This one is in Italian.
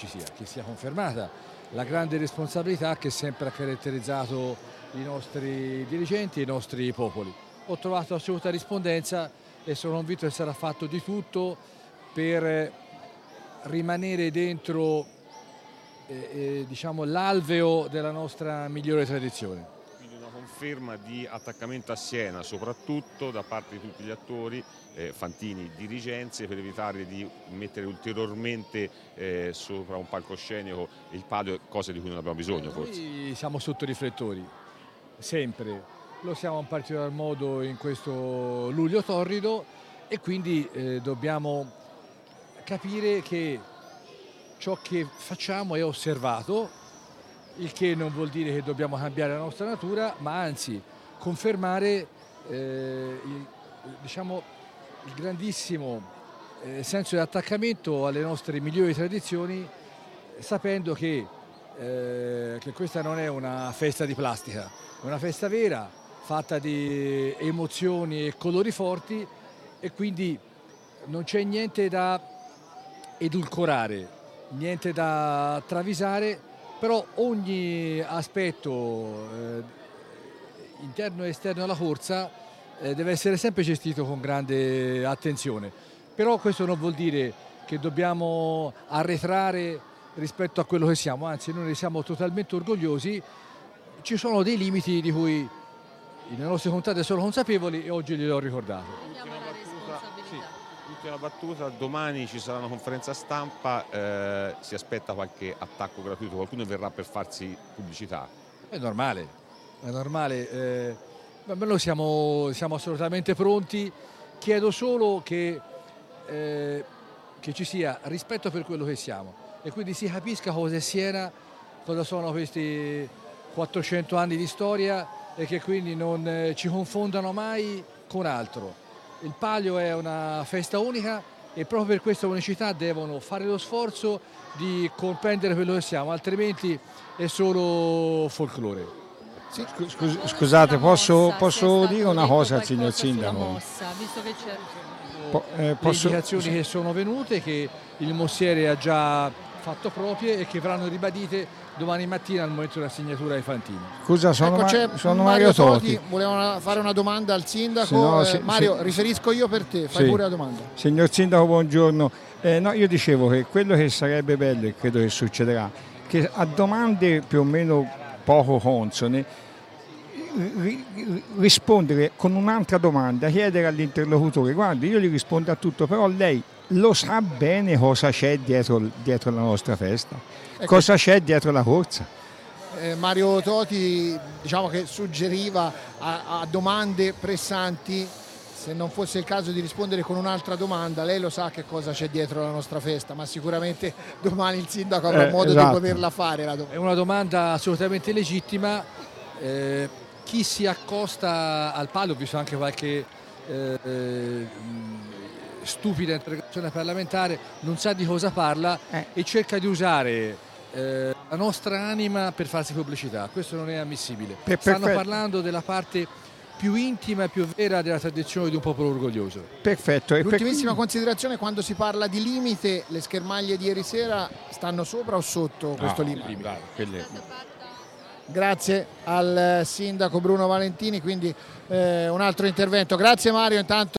che sia confermata la grande responsabilità che sempre ha caratterizzato i nostri dirigenti e i nostri popoli. Ho trovato assoluta rispondenza e sono convinto che sarà fatto di tutto per rimanere dentro diciamo, l'alveo della nostra migliore tradizione. Quindi una conferma di attaccamento a Siena, soprattutto da parte di tutti gli attori, Fantini, dirigenze, per evitare di mettere ulteriormente sopra un palcoscenico il palio, cose di cui non abbiamo bisogno forse. Noi siamo sotto riflettori, sempre, lo siamo in particolar modo in questo luglio torrido e quindi dobbiamo capire che ciò che facciamo è osservato, il che non vuol dire che dobbiamo cambiare la nostra natura, ma anzi confermare diciamo, il grandissimo senso di attaccamento alle nostre migliori tradizioni, sapendo che questa non è una festa di plastica, è una festa vera, fatta di emozioni e colori forti e quindi non c'è niente da edulcorare, niente da travisare, però ogni aspetto interno e esterno alla corsa deve essere sempre gestito con grande attenzione. Però questo non vuol dire che dobbiamo arretrare rispetto a quello che siamo, anzi noi ne siamo totalmente orgogliosi. Ci sono dei limiti di cui le nostre contate sono consapevoli e oggi gliel'ho ricordato. Ultima battuta, domani ci sarà una conferenza stampa, si aspetta qualche attacco gratuito, qualcuno verrà per farsi pubblicità? È normale, ma noi siamo assolutamente pronti, chiedo solo che ci sia rispetto per quello che siamo e quindi si capisca cosa è Siena, cosa sono questi 400 anni di storia e che quindi non ci confondano mai con altro. Il Palio è una festa unica e proprio per questa unicità devono fare lo sforzo di comprendere quello che siamo, altrimenti è solo folklore. Sì, scusate, posso dire una cosa al signor Sindaco? Visto che c'è Le indicazioni che sono venute, che il Mossiere ha già fatto proprie e che verranno ribadite domani mattina al momento della segnatura ai Fantini. Scusa, sono Mario Toti. Volevano fare una domanda al sindaco. Mario, riferisco io per te, fai pure la domanda. Signor Sindaco, buongiorno. No, io dicevo che quello che sarebbe bello e credo che succederà, che a domande più o meno poco consone rispondere con un'altra domanda, chiedere all'interlocutore: guardi, io gli rispondo a tutto, però lei lo sa bene cosa c'è dietro la nostra festa, cosa c'è dietro la corsa. Mario Toti, diciamo che suggeriva a domande pressanti, se non fosse il caso di rispondere con un'altra domanda. Lei lo sa che cosa c'è dietro la nostra festa, ma sicuramente domani il sindaco avrà modo di poterla fare la domanda. È una domanda assolutamente legittima. Chi si accosta al Palio, ho visto anche qualche stupida interrogazione parlamentare, non sa di cosa parla e cerca di usare la nostra anima per farsi pubblicità. Questo non è ammissibile. Stanno parlando della parte più intima e più vera della tradizione di un popolo orgoglioso. Perfetto. L'ultimissima considerazione: quando si parla di limite, le schermaglie di ieri sera stanno sopra o sotto questo limite? Grazie al sindaco Bruno Valentini, quindi un altro intervento. Grazie Mario, intanto